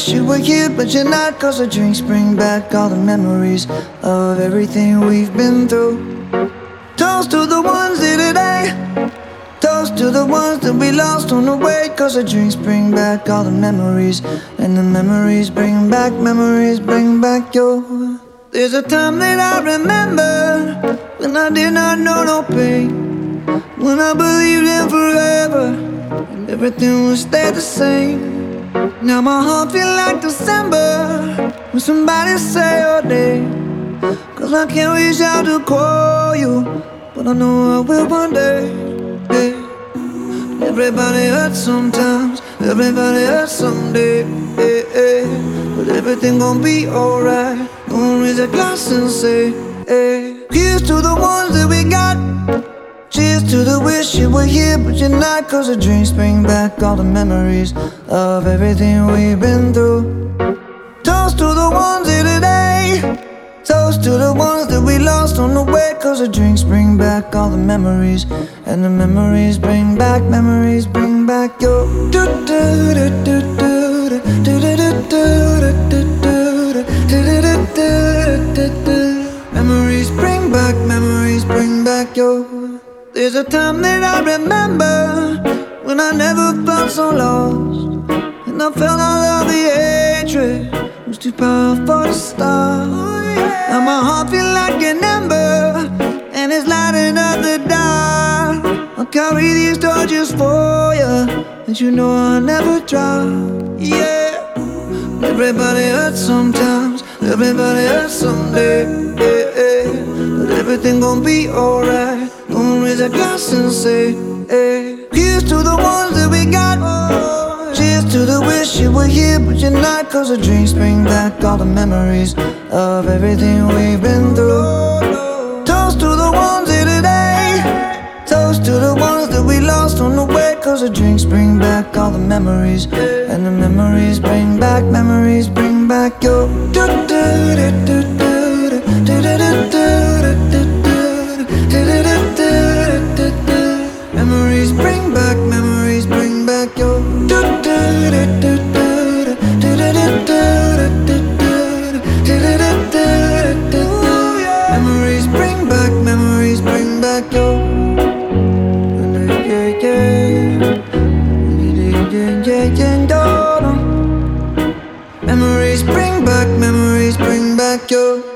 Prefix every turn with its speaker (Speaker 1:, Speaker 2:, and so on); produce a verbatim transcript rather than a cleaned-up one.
Speaker 1: wish you were here, but you're not. Cause the drinks bring back all the memories of everything we've been through. Toast to the ones here today. Toast to the ones that we lost on the way. Cause the drinks bring back all the memories, and the memories bring back, memories bring back your. There's a time that I remember when I did not know no pain, when I believed in forever and everything would stay the same. Now my heart feel like December when somebody say your name. Cause I can't reach out to call you, but I know I will one day. Hey. Everybody hurts sometimes, everybody hurts someday. Hey, hey. But everything gon' be alright. Gonna raise a glass and say, hey. Here's to the ones that we got. Cheers to the wish you were here, but you're not. Cause the drinks bring back all the memories of everything we've been through. Toast to the ones here today. Toast to the ones that we lost on the way. Cause the drinks bring back all the memories, and the memories bring back, memories bring back your. Memories bring back, memories bring back your. There's a time that I remember when I never felt so lost, and I felt all of the hatred was too powerful to stop. Now my heart feel like an ember, and it's lighting up the dark. I'll carry these torches for you, and you know I'll never drop. Yeah. Everybody hurts sometimes, everybody hurts someday. Yeah, yeah. But everything gon' be alright. Gonna raise a glass and say, hey. Here's to the ones that we got. Cheers to the wish you were here, but you're not. Cause the drinks bring back all the memories of everything we've been through. Toast to the ones here today. Toast to the ones that we lost on the way. Cause the drinks bring back all the memories, and the memories bring back, memories bring back your. Memories bring back, memories bring back your. Memories bring back, memories bring back your. Yeah, yeah. Yeah, yeah, yeah. Memories bring back, memories bring back your.